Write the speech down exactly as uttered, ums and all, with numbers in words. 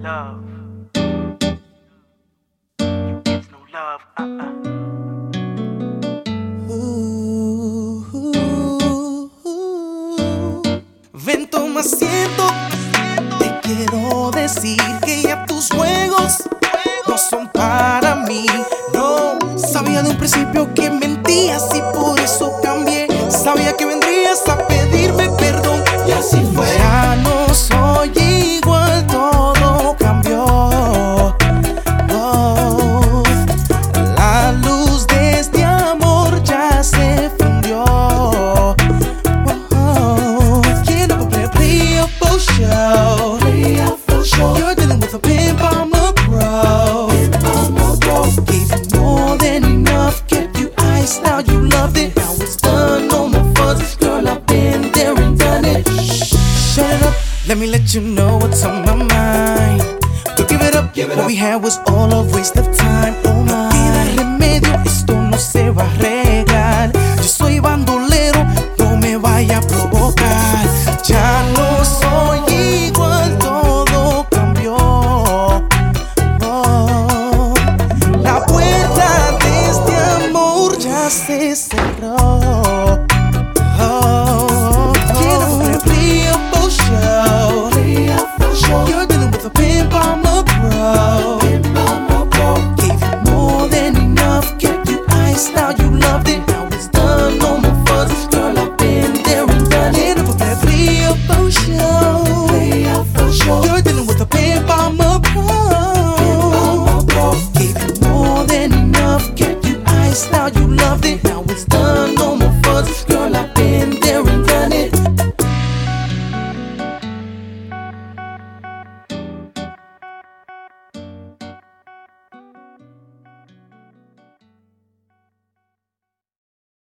love. You get no love. Uh-uh. Ven, toma asiento. Te quiero decir que ya tus juegos no son para mí. No, sabía de un principio que mentías y por eso cambié. Sabía que vendrías a pedirme perdón y así fue. Ya no soy igual, todo cambió. Oh, la luz de este amor ya se fundió. Oh, you never play a player for show. You're dealing with a pimp, I'm a pro. Gave you more than enough, kept you ice, now you loved it. Now it's done, no more fuss. Girl, I've been there and done it. Shut it up, let me let you know what's on my mind. Don't give it up, give it what up. We had was all a waste of time. Oh my, no queda remedio, esto no se va a arreglar. Yo soy bandolero, no me vaya a provocar. Ya no soy igual, todo cambió. Oh, la puerta de este amor ya se cerró. Oh, quiero una player for show. You're dealing with a pimp, I'm a pro. Gave you more than enough, kept you ice, now you loved it. Now it's done, no more fuss. Girl, I've been there and done it. Never play a player for show.